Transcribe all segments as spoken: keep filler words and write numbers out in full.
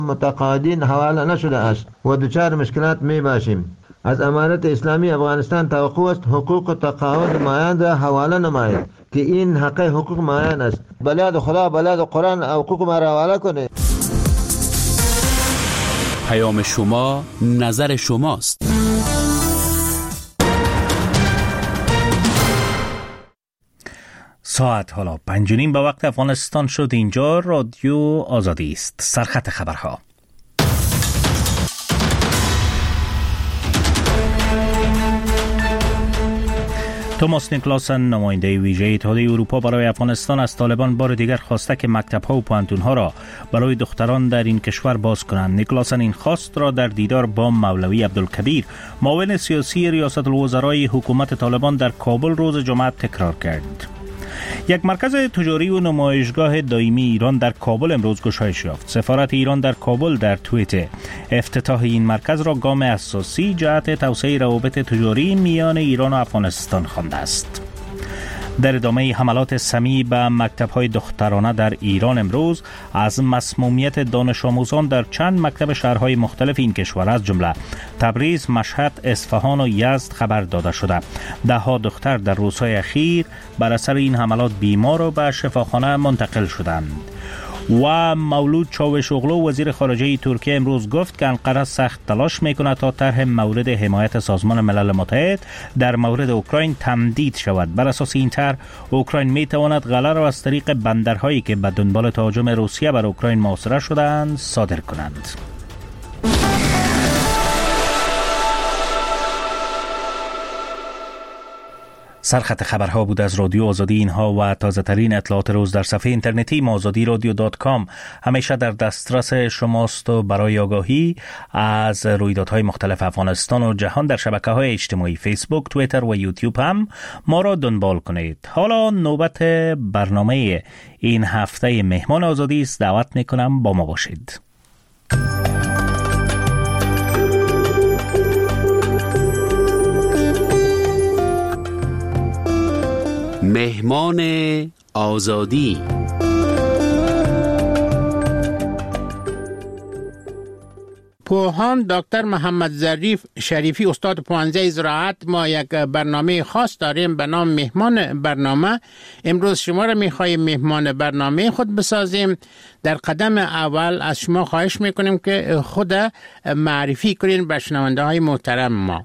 متقاعدین حواله نشده است و دچار مشکلات می باشیم. از امارت اسلامی افغانستان توقع است حقوق تقاعد مایان را حواله نماید که این حق حقوق مایان است. بلاد خدا، بلاد قرآن حقوق ما را حواله کنه. پیام شما، نظر شماست. ساعت حالا پنج و نیم به وقت افغانستان شد. اینجا رادیو آزادی است. سرخط خبرها. توماس نیکلاسن، نماینده ویژه اتحادیه اروپا برای افغانستان، از طالبان بار دیگر خواسته که مکتب‌ها و پوهنتون‌ها را برای دختران در این کشور باز کنند. نیکلاسن این خواست را در دیدار با مولوی عبدالکبیر، معاون سیاسی ریاست الوزرای حکومت طالبان، در کابل روز جمعه تکرار کرد. یک مرکز تجاری و نمایشگاه دائمی ایران در کابل امروز گشایش یافت. سفارت ایران در کابل در توییتر افتتاح این مرکز را گام اساسی جهت توسعه روابط تجاری میان ایران و افغانستان خوانده است. در ادامه حملات سمیع به مکتب‌های دخترانه در ایران امروز از مسمومیت دانش آموزان در چند مکتب شهرهای مختلف این کشور از جمله تبریز، مشهد، اصفهان و یزد خبر داده شده. ده ها دختر در روزهای اخیر بر اثر این حملات بیمار و به شفاخانه منتقل شدند. و مولود چاوشوغلو، وزیر خارجه ترکیه، امروز گفت که انقره سخت تلاش میکند تا طرح مورد حمایت سازمان ملل متحد در مورد اوکراین تمدید شود. بر اساس این طرح اوکراین میتواند غله را از طریق بندرهایی که به دنبال تهاجم روسیه بر اوکراین محاصره شدند صادر کنند. سرخط خبرها بود از رادیو آزادی. اینها و تازه ترین اطلاعات روز در صفحه اینترنتی آزادی رادیو دات کام همیشه در دسترس شماست و برای آگاهی از رویدادهای مختلف افغانستان و جهان در شبکه‌های اجتماعی فیسبوک، توییتر و یوتیوب هم ما را دنبال کنید. حالا نوبت برنامه این هفته مهمان آزادی است. دعوت میکنم با ما باشید. مهمان آزادی. پوهان دکتر محمد ظریف شریفی، استاد پوهنځی زراعت، ما یک برنامه خاص داریم به نام مهمان برنامه. امروز شما را می‌خواهیم مهمان برنامه خود بسازیم. در قدم اول از شما خواهش می‌کنیم که خود معرفی کنین به شنونده‌های محترم ما.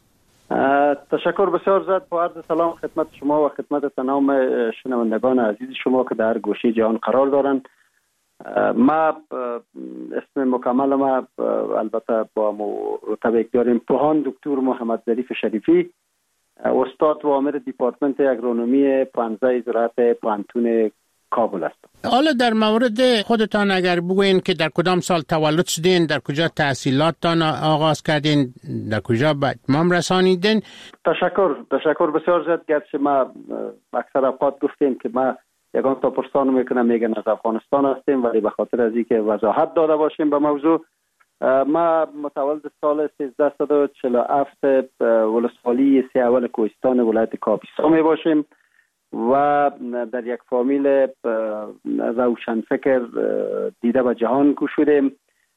تشکر بسیار زیاد. با عرض سلام خدمت شما و خدمت تمام شنوندگان عزیز شما که در گوشه جهان قرار دارند. ما اسم مکمل ما البته با مرتبط داریم پوهان دکتر محمد ظریف شریفی، استاد و عامل دیپارتمنت اگرونومی پوهنځی زراعت پوهنتون کابل است. حالا در مورد خودتان اگر بگوین که در کدام سال تولد شدین، در کجا تحصیلاتتان آغاز کردین، در کجا به اتمام رسانیدین؟ تشکر تشکر بسیار زیاد. گرچه ما اکثر اوقات گفتیم که ما یگان تا پرسان میکنم میگن از افغانستان هستیم، ولی به خاطر از اینکه وضاحت داده باشیم به موضوع، ما متولد سال سیزده و چهل و هفت ولسوالی سی اول کوهستان ولایت کاپیسا می باشیم و در یک فامیل روشنفکر دیده به جهان گشودیم.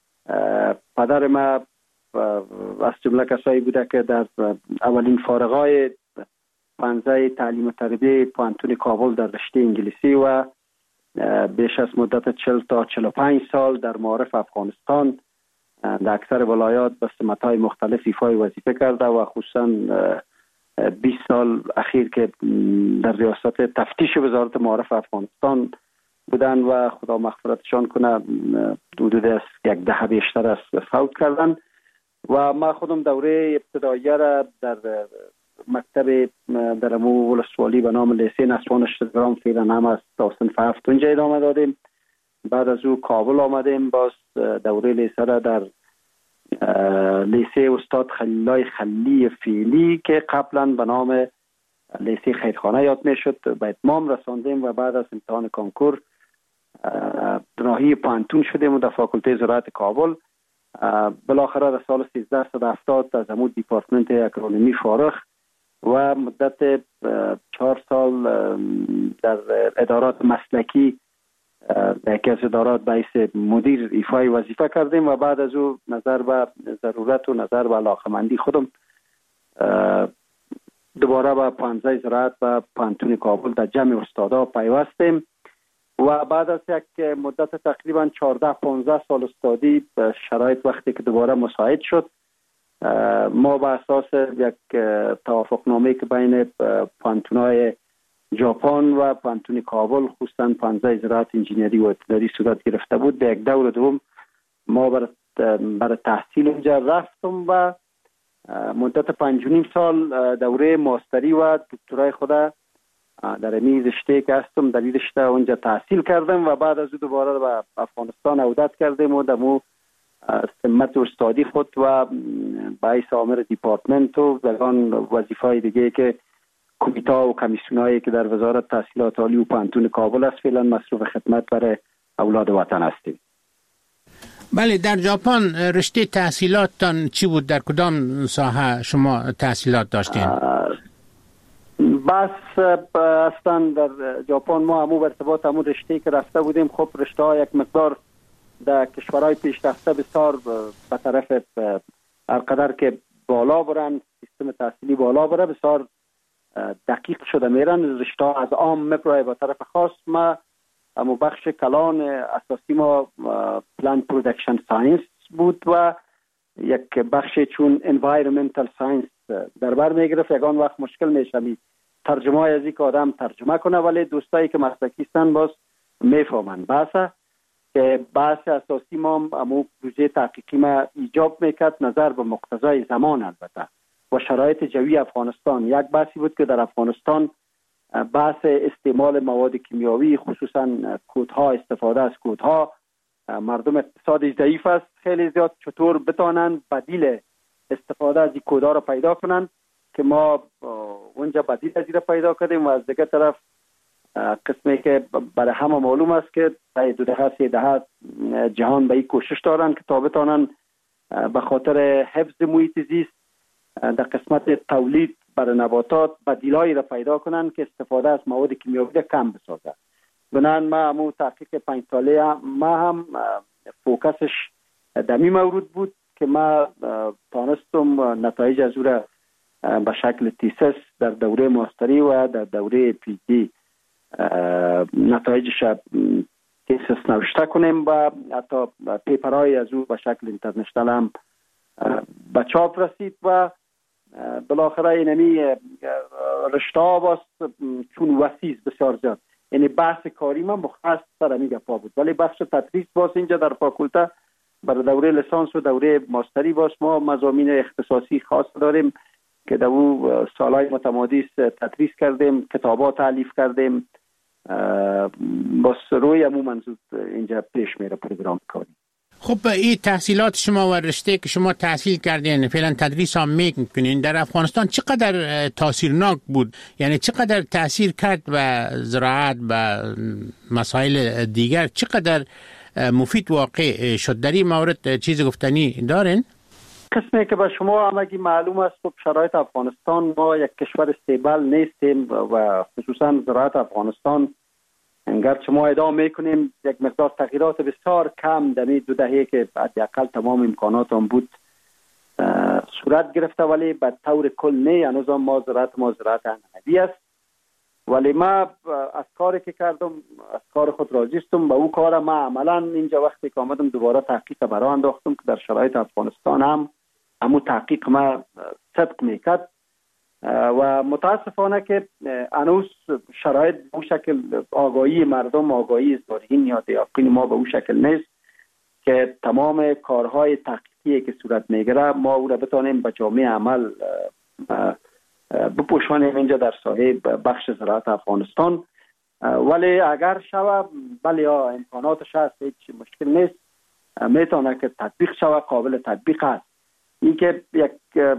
پدر ما از جمله کسایی بوده که در اولین فارغای پوهنځی تعلیم و تربیه پوهنتون کابل در رشته انگلیسی و بیش از مدت چهل تا چهل و پنج سال در معارف افغانستان در اکثر ولایات به سمت‌های مختلف ایفای وظیفه کرده و خصوصا بیست سال اخیر که در ریاست تفتیش وزارت معارف افغانستان بودن و خدا مغفرتشان کنه حدود از یک دهه بیشتر از فوت کردن. و ما خودم دوره ابتدایی را در مکتب در امو ولسوالی به نام لیسه نسوان اشترام فعلا هم است تا صنف هفت اونجا ادامه دادیم. بعد از او کابل آمدیم، باز دوره لیسه را در لیسه استاد خلیلای خلی فعلی که قبلا به نام لیسه خیرخانه یاد می شد به اتمام رساندیم و بعد از امتحان کانکور راهی پوهنتون شدیم و در فاکولته زراعت کابل. بالاخره در سال سیزده صد و هفتاد از امو دیپارتمنت اگرونومی فارغ و مدت چهار سال در ادارات مسلکی در یکی از ادارات به حیث مدیر ایفای وظیفه کردیم و بعد از او نظر به ضرورت و نظر به علاقمندی خودم دوباره به پانزده زراعت و پانتون کابل در جمع استادا پیوستیم و بعد از یک مدت تقریبا چهارده پانزده سال استادی شرایط وقتی که دوباره مساعد شد، ما به اساس یک توافقنامه که بین پانتونای ژاپن و پانتون کابل خصوصا پانزده زراعت انجینری و اتنری صورت گرفته بود، به یک دور دوم ما برای بر تحصیل اونجا رفتم و مدت پنج و نیم سال دوره ماستری و دکترای خود در این رشته که هستم در این رشته اونجا تحصیل کردم و بعد از او دوباره به افغانستان عودت کردیم و دمو سمت استادی خود و به حیث آمر دیپارتمنت و دگان وظیفه‌های دیگه که کمیته و کمیسیونایی که در وزارت تحصیلات عالی و پانتون کابل است فعلا مصروف خدمت برای اولاد وطن هستیم. بله، در ژاپن رشته تحصیلاتتان چی بود؟ در کدام ساحه شما تحصیلات داشتین؟ بس اصلا در ژاپن ما همو برتباط همو رشته که رفته بودیم، خب رشته ها یک مقدار در کشورهای پیشرفته بسیار به طرف هرقدر که بالا برن، سیستم تحصیلی بالا بره بسیار دقیق شده میرن. رشته ها از عام میپرای به طرف خاص. ما همو بخش کلان اساسی ما پلان پرودکشن ساینس بود و یک بخش چون انوایرمنتال ساینس در بر میگرفت. یکان وقت مشکل میشه ترجمه از این که آدم ترجمه کنه، ولی دوستایی که مسلکی هستن باز میفهمن. بحثه که بحث اساسی ما همو پروژه تحقیقی ما ایجاب میکرد نظر به مقتضای زمان البته و شرایط جوی افغانستان. یک بحثی بود که در افغانستان بحث استعمال مواد کیمیاوی خصوصا کودها، استفاده از کودها، مردم اقتصادی ضعیف است خیلی زیاد، چطور بتانند بدیل استفاده از این کودها را پیدا کنند که ما اونجا بدیل از این را پیدا کردیم و از دیگه طرف قسمی که برای همه معلوم است که در دو دهه سه دهه جهان به این کوشش دارند که تا بتانند به خاطر حفظ محیط زیست در قسمت تولید برای نباتات بدیلایی را پیدا کنند که استفاده از مواد کیمیاوی را کم بسازد. بنان ما همون تحقیق پنج ساله ما هم فوکسش دمی مورد بود که ما تانستم نتایج از او را به شکل تیسس در دوره ماستری و در دوره پی دی نتایجش تیسس نوشته کنیم و حتی پیپرهای از او به شکل اینترنشنال هم به چاپ رسید و بالاخره اینمی رشته ها باست چون وسیع بسیار زیاد، یعنی بحث کاری من مختص سر همی گپا بود، ولی بحث تدریس باز اینجا در فاکولته برای دوره لیسانس و دوره ماستری باز ما مضامین اختصاصی خاص داریم که در او سالهای متمادی تدریس کردیم، کتابات تالیف کردیم، باز روی همون منظور اینجا پیش میره پروگرام کاری. خب این تحصیلات شما و رشته که شما تحصیل کردین فعلا تدریس هم میکنین در افغانستان چقدر تاثیرناک بود؟ یعنی چقدر تاثیر کرد و زراعت و مسائل دیگر چقدر مفید واقع شد؟ در این مورد چیز گفتنی دارین؟ قسمی که به شما همگی معلوم است خب شرایط افغانستان ما یک کشور استیبل نیستیم و خصوصا زراعت افغانستان گرچه ما ادامه میکنیم یک مقدار تغییرات بسیار کم در این دو دهه که حداقل تمام امکانات هم بود صورت گرفته، ولی به طور کل نه. هنوز ما زراعت ما زراعت انعنوی است، ولی ما از کاری که کردم از کار خود راضی هستم. به او کار ما عملا اینجا وقتی که آمدم دوباره تحقیق برای انداختم که در شرایط افغانستان هم همون تحقیق ما صدق میکرد و متاسفانه که هنوز شرایط به اون شکل آگاهی مردم، آگاهی زارعین یا دیاقین ما به اون شکل نیست که تمام کارهای تحقیقی که صورت میگیره ما او را بتانیم به جامعه عمل بپوشانیم اینجا در ساحه بخش زراعت افغانستان. ولی اگر شوه بله یا امکاناتش هست هیچ مشکل نیست، میتونه که تطبیق شوه، قابل تطبیق است. این که یک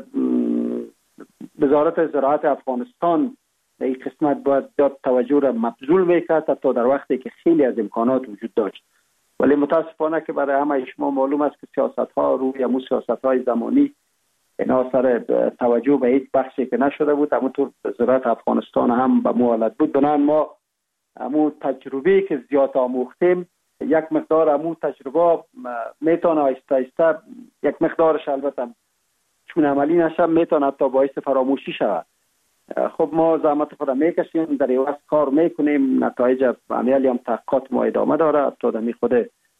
وزارت زراعت افغانستان در این قسمت باید داد توجه را مبذول میکرد تا در وقتی که خیلی از امکانات وجود داشت، ولی متاسفانه که برای همه شما معلوم است که سیاست ها روی همون سیاست های زمانی اینا سر توجه به هیچ بخشی که نشده بود، همونطور زراعت افغانستان هم به مو حالت بود. بنابراین ما امو تجربه که زیاد آموختیم، یک مقدار امو تجربه میتونه آیسته آیسته یک مقدارش البته چون عملی نشه میتونه تا باعث فراموشی شود. خب ما زحمت خود میکشیم، در عوض کار میکنیم، نتایج عملی هم تحقیقات ما ادامه داره. تا دمی خود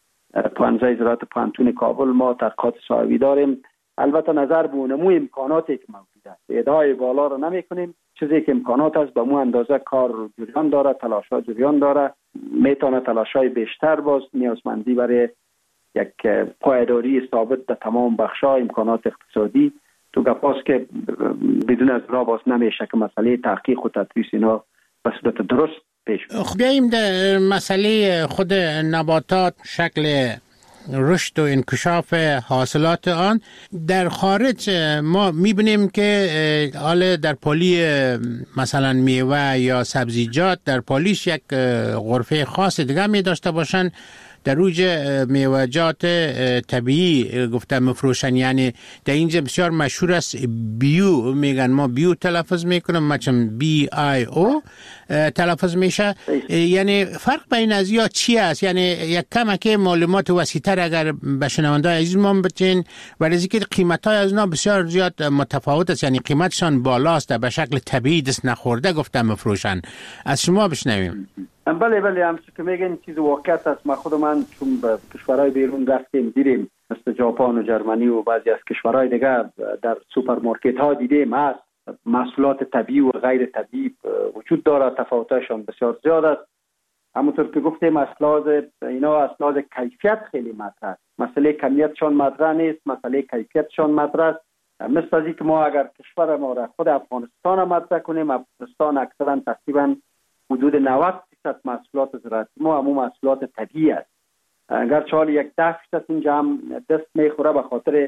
پانزده زراعت پانتون کابل ما تحقیقات صاحبی داریم. البته نظر به نمو امکاناتی که موجود است، ادعای بالا رو نمی کنیم. چیزی که امکانات است به مو اندازه کار جریان داره، تلاش‌ها جریان داره. میتونه تلاش‌های بیشتر باز نیازمندی برای یک پایداری ثابت در تمام بخش‌ها امکانات اقتصادی تو گپاست که بدون از را باز نمیشه که مسئله تحقیق و تدریس اینا به صورت درست پیش بره. خب بیاییم در مسئله خود نباتات، شکل رشد و انکشاف حاصلات آن در خارج. ما میبینیم که حالا در پالی مثلا میوه یا سبزیجات در پالیش یک غرفه خاص دیگه می داشته باشن، در روج میوه‌جات طبیعی گفتم مفروشن. یعنی در اینجا بسیار مشهور است بیو، میگن ما بیو تلفظ میکنم، مچم بی آی او تلفظ میشه. یعنی فرق بین از یا چی است؟ یعنی یک کمک معلومات وسیع‌تر اگر به شنونده‌های عزیز ما بتین، ولی از اینکه قیمت‌های از اینا بسیار زیاد متفاوت است، یعنی قیمتشان بالاست، به شکل طبیعی دست نخورده گفتم مفروشن. از شما بشنویم. بله بله همچون که میگن چیز واقعیت است. ما خود من چون به کشورهای بیرون رفتیم دیدیم، مثل ژاپن و جرمنی و بعضی از کشورهای دیگه در سوپرمارکت ها دیدیم هست محصولات طبیعی و غیر طبیعی وجود داره، تفاوتشان بسیار زیاد است. همونطور که گفتیم اسلاز اینا اسلاز کیفیت خیلی مطرح است. مسئله کمیتشان مطرح نیست، مسئله کیفیتشان مطرح است. مثل از اینکه ما اگر کشور ما را خود افغانستان مطرح کنیم، افغانستان اکثرا تقریبا حدود نود درصد محصولات زراعتی ما همون محصولات طبیعی است. اگر چال یک ده درصد اینجا هم دست میخوره به خاطر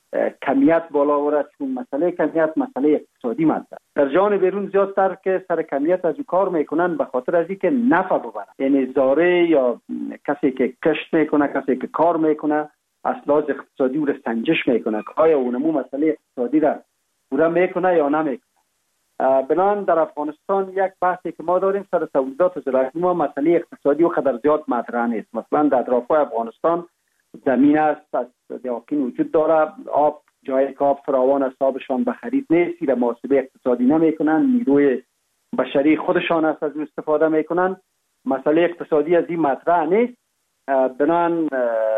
کمیت بالا ورد، چون مسئله کمیت مسئله اقتصادی مطرح. در جان بیرون زیادتر که سر کمیت از کار میکنن به خاطر از اینکه نفع ببرن. یعنی زاره یا کسی که کشت میکنه، کسی که کار میکنه، اسلاز اقتصادی رو سنجش میکنه که آیا اونمو مسئله اقتصادی را پورا میکنه یا نمیکنه. بنان در افغانستان یک بحثی که ما داریم سر تولیدات زراعتی ما مسئله اقتصادی و قدر زیاد مطرح نیست. مثلا در اطراف افغانستان زمین است، از دیاکین وجود داره، آب جای که آب فراوان است، آبشان به خرید نیست، در محاسبه اقتصادی نمیکنن، نیروی بشری خودشان است از استفاده میکنن. مسئله اقتصادی از این مطرح نیست. بنان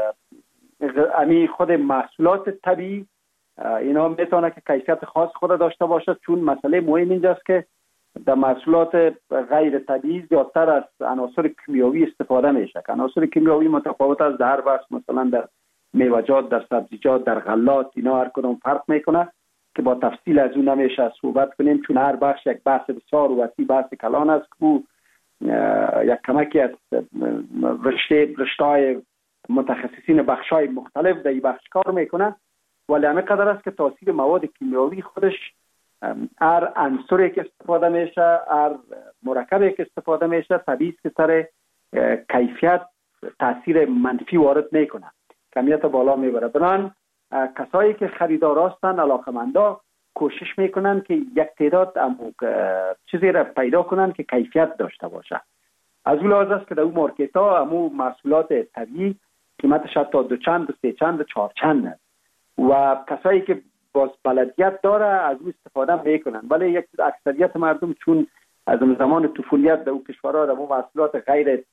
امی خود محصولات طبیعی اینا میتونه که کیفیت خاص خود داشته باشد، چون مسئله مهم اینجاست که در محصولات غیر طبیعی زیادتر از عناصر کیمیاوی استفاده میشه. عناصر کیمیاوی متفاوت است در هر بخش، مثلا در میوه‌جات، در سبزیجات، در غلات، اینا هر کدوم فرق میکنه که با تفصیل از اون نمیشه صحبت کنیم، چون هر بخش یک بحث بسیار وسیع بحث کلان است که یک کمکی از رشته رشته‌های متخصصین بخش‌های مختلف در این بخش کار میکنه. ولی همه قدر است که تاثیر مواد کیمیاوی خودش هر عنصری که استفاده میشه، هر مرکبی که استفاده میشه، طبیعی است که سر کیفیت تاثیر منفی وارد میکنه، کمیت بالا میبره. بنان کسایی که خریدار هستند، علاقمندا، کوشش میکنن که یک تعداد چیزی را پیدا کنن که کیفیت داشته باشه. از اون لحاظ است که در اون مارکت ها همو محصولات طبیعی قیمتش حتی دو چند و سه چند و چهار چند است و کسایی که باز بلدیت داره از اون استفاده میکنن. ولی یک اکثریت مردم چون از زمان طفولیت در اون کشورها در اون محصولات غیر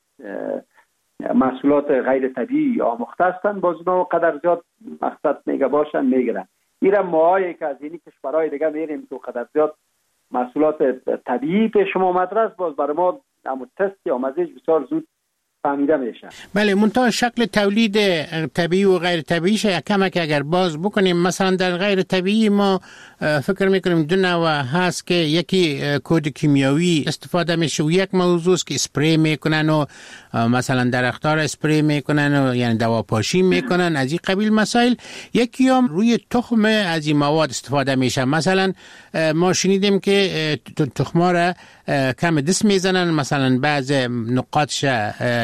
محصولات غیر طبیعی آموخته هستن، باز اونها قدر زیاد مقصد میگه باشن میگیرن. ایران ماهایی که از اینی کشورهای دیگه میریم تو قدر زیاد محصولات طبیعی پیش ما مدرس، باز برای ما همون تست یا مزیج بسیار زود فهمیده میشه. بله، منتها شکل تولید طبیعی و غیر طبیعیش کمک اگر باز بکنیم. مثلا در غیر طبیعی ما فکر میکنیم دو نوع هست که یکی کود کیمیاوی استفاده میشه و یک موضوع است که اسپری میکنن و مثلا درختار اسپری میکنن و یعنی دواپاشی میکنن از این قبیل مسائل. یکی هم روی تخم از این مواد استفاده میشه. مثلا ما شنیدیم که تخما را کم دست میزنن، مثلا بعض نقاطش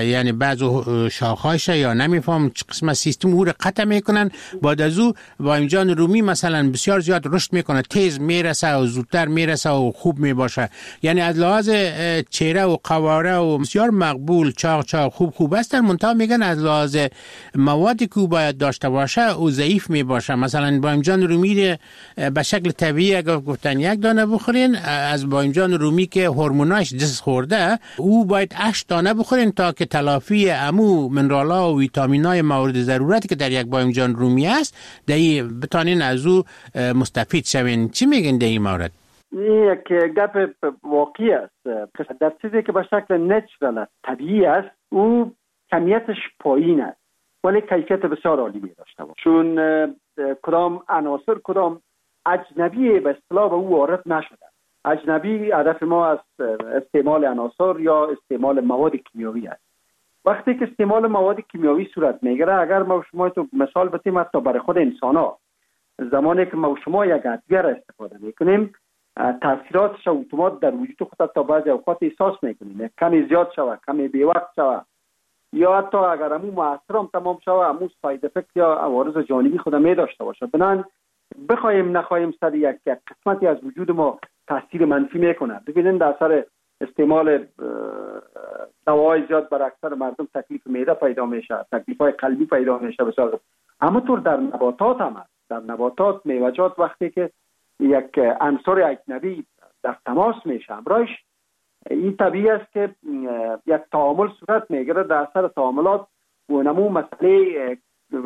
یعنی بعض شاخهایش یا نمیفهم چه قسم سیستم او را قطع میکنن، بعد از او بایمجان رومی مثلا بسیار زیاد رشد میکنه، تیز میرسه و زودتر میرسه و خوب میباشه. یعنی از لحاظ چهره و قواره و بسیار مقبول، چاق چاق خوب خوب هستن، منتها میگن از لحاظ موادی که باید داشته باشه او ضعیف میباشه. مثلا بایمجان رومی به شکل طبیعی اگر گفتن یک دانه بخورین، از بایمجان رومی که هورموناش دست خورده او باید هشت دانه بخورین تا که تلافی امو منرال‌ها و ویتامین‌های مورد ضرورتی که در یک بایمجان رومی است دهی بتانین از او مستفید شوین. چی میگن در این مورد؟ این یک گپ واقعی است. در چیزی که به شکل نچرال است، طبیعی است، او کمیتش پایین است ولی کیفیت بسیار عالی می داشته باشه، چون کدام عناصر کدام اجنبی به اصطلاح به او وارد نشده. اجنبی هدف ما از استعمال عناصر یا استعمال مواد کیمیاوی است. وقتی که استعمال مواد کیمیاوی صورت میگیره، اگر ما شما تو مثال بتیم حتی برای خود انسان ها، زمانی که ما شما یک ادویه را استفاده میکنیم تاثیراتش اتومات در وجود خود تا بعضی اوقات احساس میکنیم، کمی زیاد شوه، کمی بی وقت شوه، یا حتی اگر همون مؤثر هم تمام شوه همون ساید افکت یا عوارض جانبی خود می داشته باشه. بنان بخوایم نخوایم سر یک قسمتی از وجود ما تاثیر منفی میکنه. ببینید در اثر استعمال دوای زیاد بر اکثر مردم تکلیف معده پیدا میشه، تکلیف های قلبی پیدا میشه بسیار. اما طور در نباتات هم هست. در نباتات میوه‌جات وقتی که یک عنصر اجنبی در تماس میشه همراهش، این طبیعی است که یک تعامل صورت میگیره. در اثر تعاملات و نمو مسئله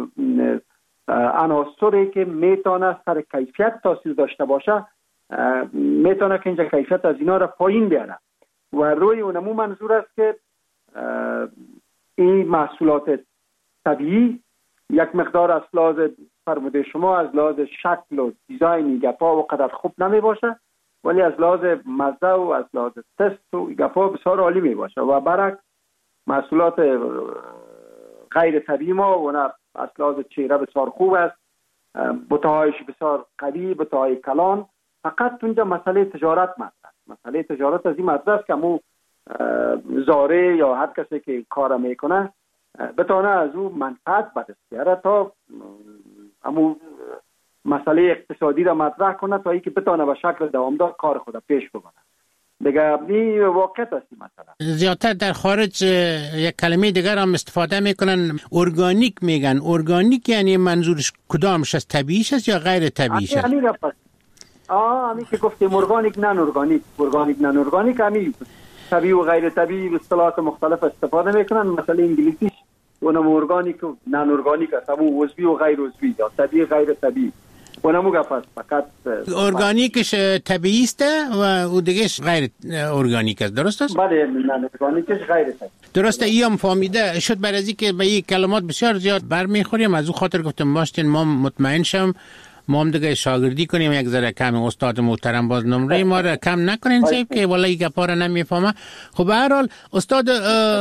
عناصری که میتونه سر کیفیت تاثیر داشته باشه میتونه که اینجا کیفیت از اینا را پایین بیاره و روی اونمو منظور است که این محصولات طبیعی یک مقدار از لحاظ فرموده شما از لحاظ شکل و دیزاین گپا و قدر خوب نمی باشه، ولی از لحاظ مزه و از لحاظ تست و گپا بسیار عالی می باشه. و برعکس محصولات غیر طبیعی ما و نه از لحاظ چهره بسیار خوب است، بطهایش بسیار قوی، بطهای کلان. فقط اونجا مسئله تجارت مطرح مسئله تجارت از این مطرح است که مو زاره یا هر کسی که کار میکنه بتونه از او منفعت به دست بیاره تا امو مسئله اقتصادی را مطرح کنه تا اینکه بتونه به شکل دوامدار کار خود پیش ببره. دیگه این واقعیت است مثلا. زیادتر در خارج یک کلمه دیگر هم استفاده میکنن، ارگانیک میگن. ارگانیک یعنی منظورش کدامش است؟ طبیعیش است یا غیر طبیعیش است؟ همین است. آه همین که گفتیم ارگانیک نان ارگانیک، ارگانیک نان ارگانیک، همین طبیعی و غیر طبیعی اصطلاحات مختلف استفاده میکنن. مثلا انگلیسیش اونم ارگانیک و نان ارگانیک است، همون عضوی و غیر عضوی یا طبیعی غیر طبیعی. اونم گفت فقط ارگانیکش طبیعی است و اون دیگهش غیر ارگانیک است، درست است؟ بله، نان ارگانیکش غیر طبیعی. درسته. ایم فهمیده شد. برای از اینکه به این کلمات بسیار زیاد برمیخوریم، از اون خاطر گفتم باشین ما مطمئن شم ما هم دیگه شاگردی کنیم یک ذره کم. استاد محترم باز نمره ما را کم نکنین سیب که والله گپا را نمیفهمه. خب به هر حال استاد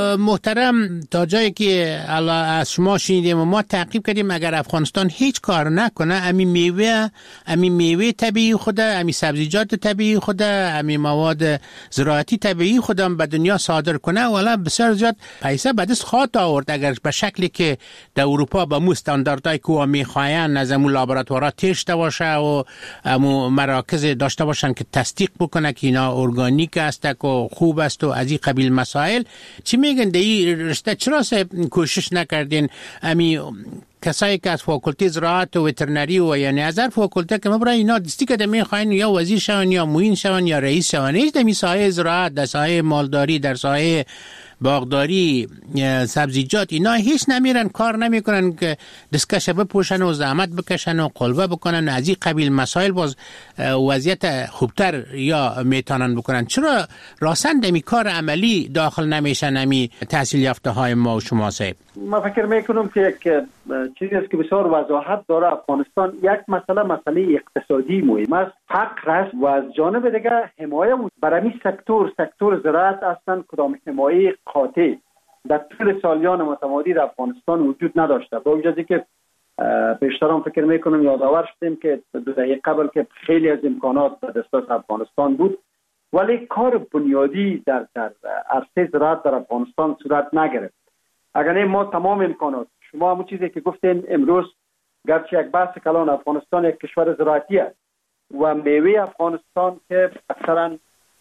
محترم تا جایی که از شما شنیدیم و ما تعقیب کردیم، اگر افغانستان هیچ کار نکنه امی میوه امی میوه طبیعی خود، امی سبزیجات طبیعی خود، امی مواد زراعتی طبیعی خودم به دنیا صادر کنه، والا بسیار زیاد پیسه به دست خواهد آورد اگر به شکلی که در اروپا به مو استانداردهای که میخواین از امو لابراتوارات داشته باشه و امو مراکز داشته باشن که تصدیق بکنه که اینا ارگانیک است و خوب است و از این قبیل مسائل. چی میگن در این رشته چرا کوشش نکردین امی کسایی که از فاکولته زراعت و وترنری و یعنی از هر فاکولته که مبرای اینا دستی که میخواین یا وزیر شون یا معین شون یا رئیس شون، هیچ در ساحه زراعت، در ساحه مالداری، در ساحه باغداری، سبزیجات اینا هیچ نمیرن، کار نمیکنن که دستکش بپوشن و زحمت بکشن و قلبه بکنن. از این قبیل مسائل باز وضعیت خوبتر یا میتونن بکنن. چرا راسن دمی کار عملی داخل نمیشن امی تحصیل یافته های ما و شما صاحب؟ ما فکر میکنم که یک چیزی است که بسیار وضاحت داره. افغانستان یک مسئله مسئله اقتصادی مهم است، فقر است و از جانب دیگر حمایه برای این سکتور سکتور زراعت اصلا کدام حمایه قاطع در طول سالیان متمادی در افغانستان وجود نداشته. با وجودی که پیشترم فکر میکنم یادآور شدیم که دو دهه قبل که خیلی از امکانات در دسترس افغانستان بود، ولی کار بنیادی در در عرصه زراعت در افغانستان صورت نگرفت. اگر نه ما تمام امکانات، شما همون چیزی که گفتین امروز گرچه یک بحث کلان، افغانستان یک کشور زراعتی است و میوه افغانستان که اکثرا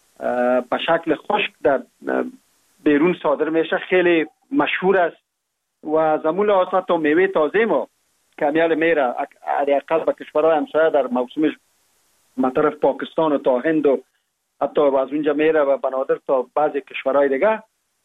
به شکل خشک در بیرون صادر میشه خیلی مشهور است و زمون لحاظ تا میوه تازه ما کمیال میره حداقل به کشورهای همسایه در موسمش مطرف پاکستان و تا هند و حتی از اونجا میره و بنادر تا بعضی کشورهای دیگه.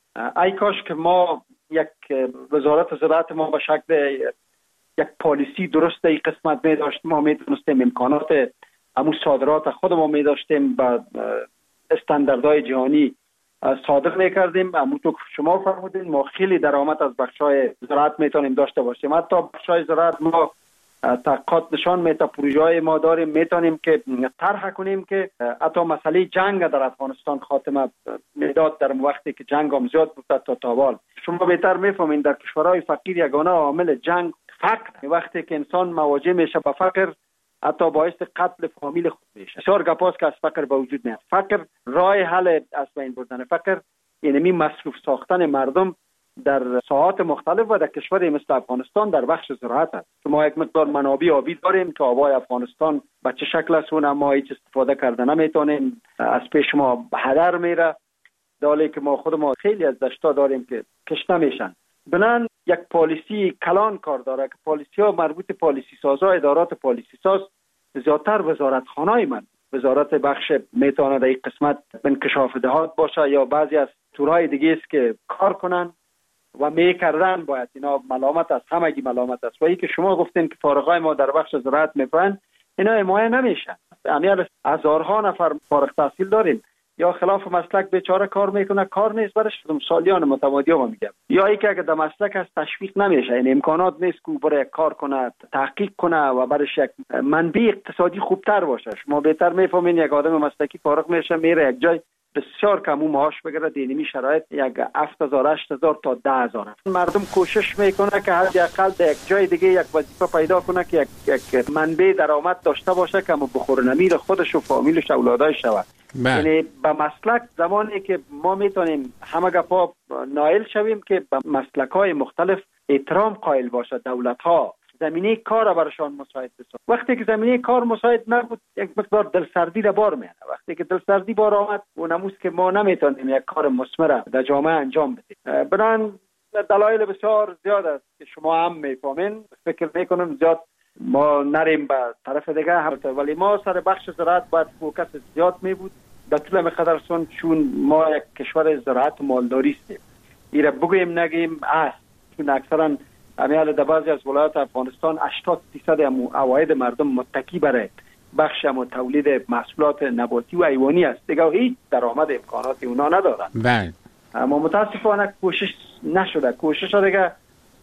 ای کاش که ما یک وزارت زراعت ما به شکل یک پالیسی درست این قسمت می داشتیم، ما می تونستیم امکانات همون صادرات خود ما می داشتیم با استانداردهای جهانی صادر می کردیم. همونطور که شما فرمودین ما خیلی درآمد از بخشای زراعت می تونیم داشته باشیم. حتی بخشای زراعت ما تحقیقات نشان میده، پروژه های ما داریم میتونیم که طرح کنیم که حتی مسئله جنگ در افغانستان خاتمه میداد در وقتی که جنگ هم زیاد بود تا تاوال. شما بهتر میفهمین در کشورهای فقیر یگانه عامل جنگ فقر، وقتی که انسان مواجه میشه با فقر حتی باعث قتل فامیل خود میشه. بسیار گپاست که از فقر به وجود میاد. فقر راه حل از بین بردن فقر یعنی مصروف ساختن مردم در ساحات مختلف و در کشوری مثل افغانستان در بخش زراعت است. ما یک مقدار منابع آبی داریم که آبای افغانستان به چه شکل است اون ما هیچ استفاده کرده نمیتونیم، از پیش ما هدر میره، دالی که ما خود ما خیلی از دشتا داریم که کشته میشن. بنان یک پالیسی کلان کار داره که پالیسی ها مربوط پالیسی سازا، ادارات پالیسی ساز زیادتر وزارت خانای من وزارت بخش میتونه در این قسمت انکشاف دهات باشه یا بعضی از تورهای دیگه است که کار کنن و میکردن. باید اینا ملامت است، همگی ملامت است. و ای که شما گفتین که فارغای ما در بخش زراعت میپرن اینا حمایه نمیشن. امیال هزارها نفر فارغ تحصیل داریم یا خلاف مسلک بیچاره کار میکنه، کار نیست برش سالیان متمادی ها میگم، یا ای که اگه در مسلک هست تشویق نمیشه، این امکانات نیست که برای کار کنه، تحقیق کنه و برش یک منبع اقتصادی خوبتر باشه. شما بهتر میفهمین یک آدم مسلکی فارغ میشه میره یک جای بسیار کمو معاش بگیره، دینمی شرایط یک هفت هزار هشت هزار تا ده هزار. مردم کوشش میکنه که حداقل در یک جای دیگه یک وظیفه پیدا کنه که یک, یک منبع درآمد داشته باشه که بخور نمیر خودش و فامیلش اولادای شود. یعنی به مسلک زمانی که ما میتونیم همه گپا نائل شویم که به مسلک‌های مختلف احترام قائل باشه دولت‌ها، زمینه کار برشان مساعد بسازد. وقتی که زمینه کار مساعد نبود یک مقدار دلسردی را بار میاره. وقتی که دلسردی بار آمد اونموست که ما نمیتونیم یک کار مثمر در جامعه انجام بدیم. بران دلایل بسیار زیاد است که شما هم میفهمین. فکر میکنم زیاد ما نریم به طرف دیگه هم، ولی ما سر بخش زراعت باید فوکس زیاد می بود در طول مقدرسون، چون ما یک کشور زراعت و مالداری هستیم. ایره بگویم نگیم است، چون اکثرا امیال در بعضی از ولایات افغانستان هشتاد درصد عواید مردم متکی برای بخش هم تولید محصولات نباتی و حیوانی است. دیگه هیچ درآمد امکاناتی اونا ندارن. بله. اما متاسفانه کوشش نشده. کوشش دیگه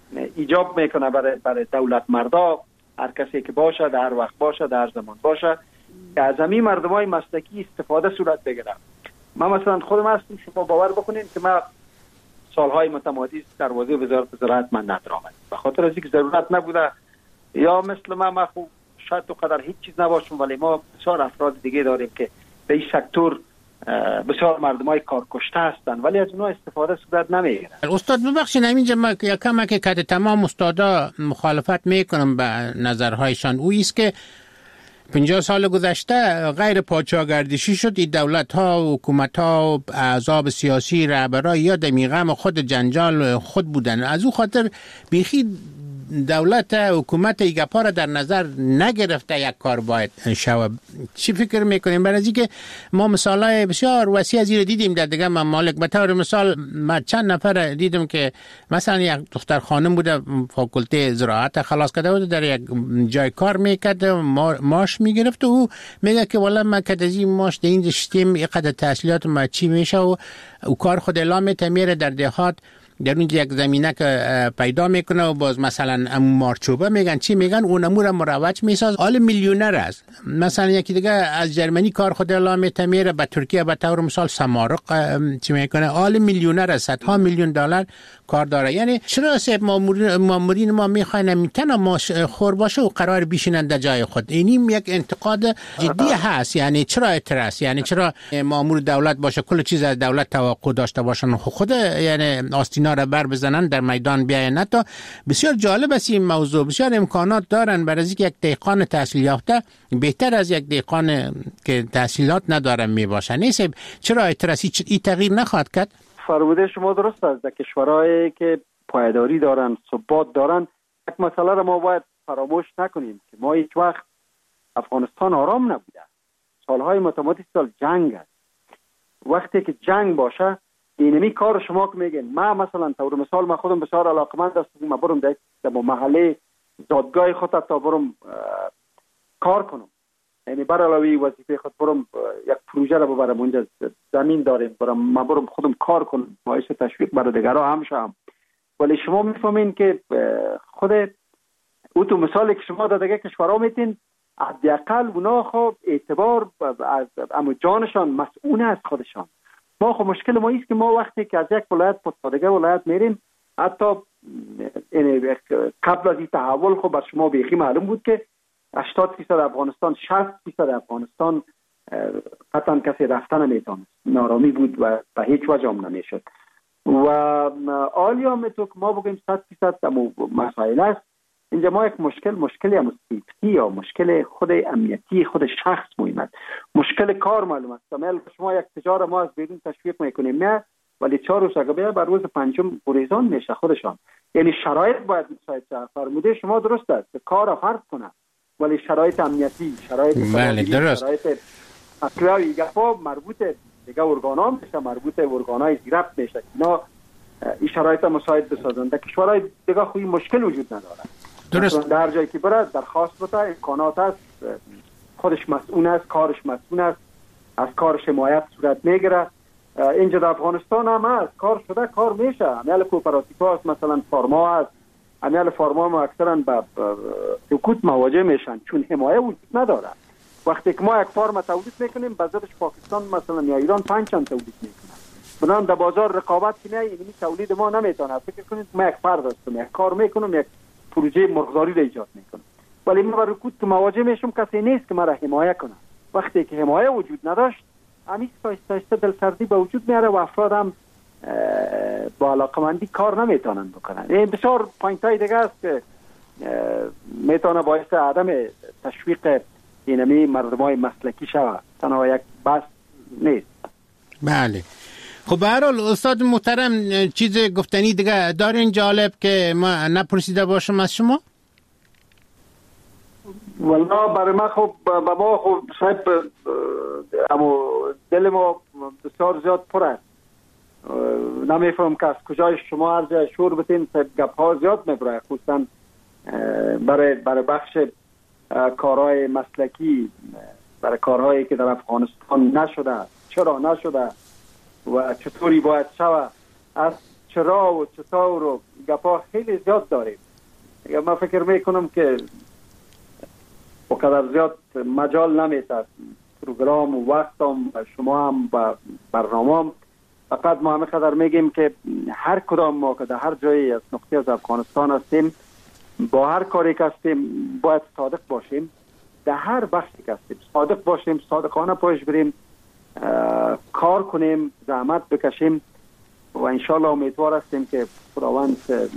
ایجاب میکنه برای برای دولت مردا، هر کسی که باشه در هر وقت باشه در هر زمان باشه که از همین مردمای مسلکی استفاده صورت بگیره. من مثلا خودم هستم، شما باور بکنین که من سالهای متمادی در وظیفه وزارت زراعت من ندارم، به خاطر از اینکه ضرورت نبوده یا مثل من ما خوب شاید تو قدر هیچ چیز نباشم، ولی ما بسیار افراد دیگه داریم که به این سکتور بسیار مردمای کار کشته هستند ولی از اونها استفاده صورت نمیگیره. استاد ببخشید همینجا ما یکم که کد تمام استادا مخالفت میکنم به نظرهایشان، او است که پنجاه سال گذشته غیر پادشاهگردشی شد. این دولت ها و حکومت ها و احزاب سیاسی رهبرای یا دمیغم خود جنجال خود بودن. از او خاطر بیخی دولت حکومت ایگپا را در نظر نگرفته یک کار باید شود. چی فکر میکنیم؟ برای اینکه ما مثالای بسیار وسیع از این دیدیم در دیگه ممالک. به طور مثال من چند نفر دیدم که مثلا یک دختر خانم بوده فاکولته زراعت خلاص کرده بود، در یک جای کار میکرد، ماش میگرفت و او میگه که والا من که از این ماش در این دشتیم اینقدر تحصیلات ما چی میشه و او کار خود اعلام میته، میره در دهات در اونجا یک زمینه که پیدا میکنه و باز مثلا امو مارچوبه میگن چی میگن اون امور مروج میساز، حال میلیونر است. مثلا یکی دیگه از جرمنی کار خود اعلام میته میره به ترکیه به طور مثال سمارق چی میکنه، حال میلیونر است، صدها میلیون دلار کار داره. یعنی چرا سب مامورین ما میخواین میتونه ما خور باشه و قرار بشینن در جای خود؟ اینیم یک انتقاد جدی هست. یعنی چرا اعتراض؟ یعنی چرا مامور دولت باشه کل چیز از دولت توقع داشته باشن؟ خود یعنی آستینا اینا را بر بزنن در میدان بیاین. حتی بسیار جالب است این موضوع. بسیار امکانات دارن برای اینکه یک دهقان تحصیل یافته بهتر از یک دهقان که تحصیلات نداره می باشه. نیست چرا اعتراضی این تغییر نخواهد کرد؟ فرموده شما درست است. در کشورهایی که پایداری دارن، ثبات دارن، یک مسئله را ما باید فراموش نکنیم که ما هیچ وقت افغانستان آرام نبوده. سالهای متمادی سال جنگ است. وقتی که جنگ باشه اینمی کار شما که میگین، ما مثلا طور مثال ما خودم بسیار علاقمند هستم ما برم در محله دادگاه خود تا برم کار کنم، یعنی بر علاوه وظیفه خود برم یک پروژه را ببرم اونجا زمین داریم برم ما برم خودم کار کنم باعث تشویق برای دیگرها هم شم. ولی شما میفهمین که خود او تو مثالی که شما در دیگه کشورها میتین حداقل اونا خب اعتبار از امو جانشان مسئول از خودشان. ما خب مشکل ما ایست که ما وقتی که از یک ولایت به دیگه ولایت میریم، حتی قبل از این تحول خب بر شما بیخی معلوم بود که هشتاد درصد افغانستان شصت درصد افغانستان قطعا کسی رفتن نمیتونه، نارامی بود و به هیچ وجه هم نمیشد. و آلیا میتو که ما بگیم صد درصد امو مسائل است. اینجا ما یک مشکل مشکلی هم سیفتی یا مشکل خود امنیتی خود شخص مهمه، مشکل کار معلوم است. مثلا شما یک تجار ما از بیرون تشویق میکنیم نه، ولی چهار روز اگه بر روز پنجم گریزان میشه خودشان. یعنی شرایط باید مساعد شه. فرموده شما درست است که کار فرض کنه، ولی شرایط امنیتی، شرایط بله درست، شرایط اخلاقی گفا مربوط دیگه ارگانا میشه، مربوط ارگانای زیرفت میشه. اینا این شرایط مساعد بسازن. در کشورهای دیگه خوی مشکل وجود نداره. درست. در جایی که برد درخواست بده، امکانات است، خودش مسئول است، کارش مسئول است، از کارش حمایت صورت میگیره. اینجا در افغانستان هم هست، کار شده کار میشه. عمل کوپراتیو هست، مثلا فارما هست، عمل فارما ما اکثرا به سکوت مواجه میشن چون حمایت وجود نداره. وقتی که ما یک فارم تولید میکنیم بازارش پاکستان مثلا یا ایران پنج چند تولید میکنه، بنابراین در بازار رقابت که نه، این تولید ما نمیتونه. فکر کنید ما یک فرد هستم، یک کار میکنم، یک پروژه مرغداری را ایجاد میکنم، ولی من با رکود که مواجه میشم کسی نیست که مرا حمایت کنه. وقتی که حمایت وجود نداشت همیشه آهسته آهسته دلسردی به وجود میاره و افراد هم با علاقمندی کار نمیتونن بکنن. این بسیار پوینت های دیگه است که میتونه باعث عدم تشویق اینمی مردمای مسلکی شود، تنها یک بس نیست. بله خب به هر حال استاد محترم چیز گفتنی دیگه دارین جالب که ما نپرسیده باشم از شما؟ والله برای ما خب با ما خب صاحب اما دل ما بسیار زیاد پر است. نمیفهم که از کجای شما عرض شور بتین گپ ها زیاد میبره، خصوصا برای برای بخش کارهای مسلکی، برای کارهایی که در افغانستان نشده، چرا نشده و چطوری باید شود، از چرا و چطور و گپا خیلی زیاد داریم. من فکر میکنم که بقدر زیاد مجال نمیتد پروگرام و وقت هم شما هم با برنامه هم. فقط ما همه قدر میگیم که هر کدام ما که در هر جایی از نقطه از افغانستان هستیم، با هر کاری که هستیم باید صادق باشیم، در هر بخشی که هستیم صادق باشیم، صادقانه پایش بریم، کار کنیم، زحمت بکشیم و انشالله امیدوار هستیم که خداوند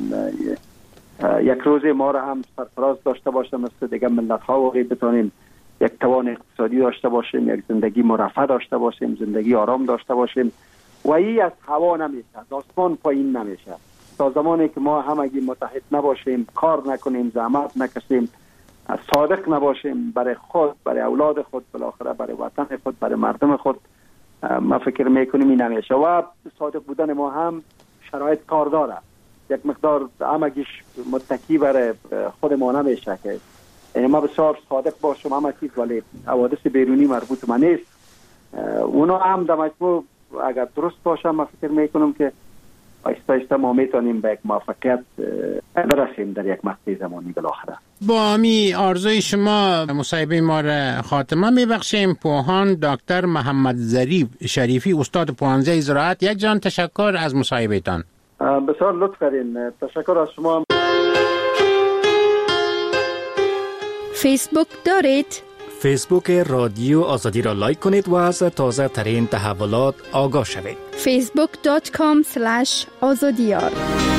یک روز ما را هم سرفراز داشته باشه، مثل دیگه ملت ها واقعی بتانیم یک توان اقتصادی داشته باشیم، یک زندگی مرفه داشته باشیم، زندگی آرام داشته باشیم و این از هوا نمیشه، از آسمان پایین نمیشه. تا زمانی که ما همگی متحد نباشیم، کار نکنیم، زحمت نکشیم، صادق نباشیم برای خود، برای اولاد خود، بالاخره برای وطن خود، برای مردم خود، ما فکر میکنیم این نمیشه. و صادق بودن ما هم شرایط کار داره، یک مقدار همگیش متکی برای خود ما نمیشه که یعنی ما بسیار صادق باشم همه چیز، ولی حوادث بیرونی مربوط ما نیست. اونا هم در مجموع اگر درست باشه ما فکر میکنم که آیسته آیسته ما میتونیم به یک موفقیت برسیم در یک مقطع زمانی بالاخره. با امی آرزوی شما مصاحبه ما را خاتمه میبخشیم. پوهان دکتر محمد ظریف شریفی، استاد پوهنځی زراعت، یک جان تشکر از مصاحبه تان. بسیار لطف کردین، تشکر از شما. فیسبوک دارید؟ فیسبوک رادیو آزادی را لایک کنید و از تازه ترین تحولات آگاه شوید. facebook dot com slash azadiyar